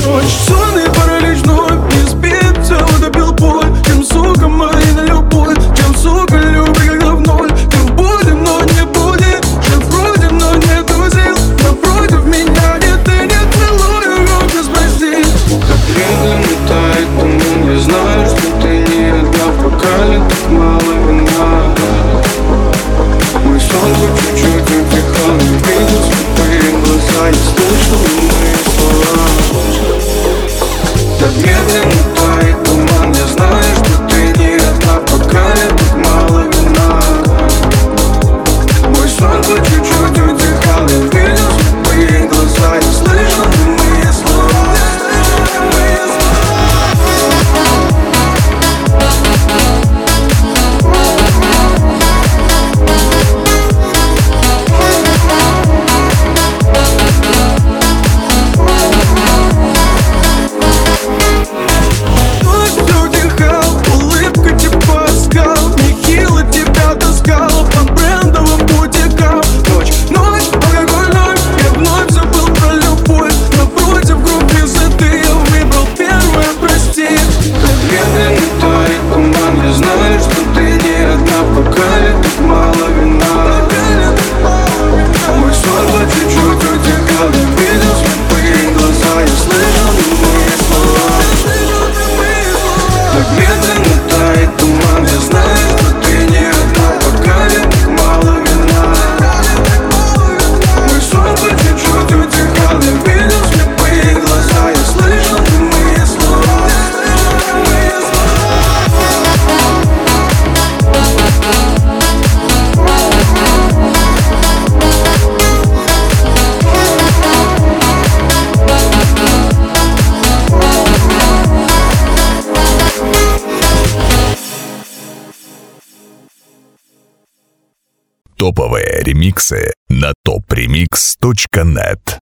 ночь. Сонный паралич вновь не спит, все утопил боль. Чем, сука, моя любовь, чем, сука, любви, когда в ноль. Ты в боли, но не будет, жив вроде, но нету сил. Напротив меня нет, ты не целую руку, спасти. Как медленно тает туман, я знаю, что ты не одна. В бокале так мало вина. Мой сон хоть чуть-чуть утихал, не видел слепые глаза, не слышал мои слова. Так медленно тает туман, я знаю, что ты не одна. В бокале так мало вина. Мой сон хоть чуть-чуть утихал, я видел слепые глаза, не слышал мои слова. Топовые ремиксы на topremix.net.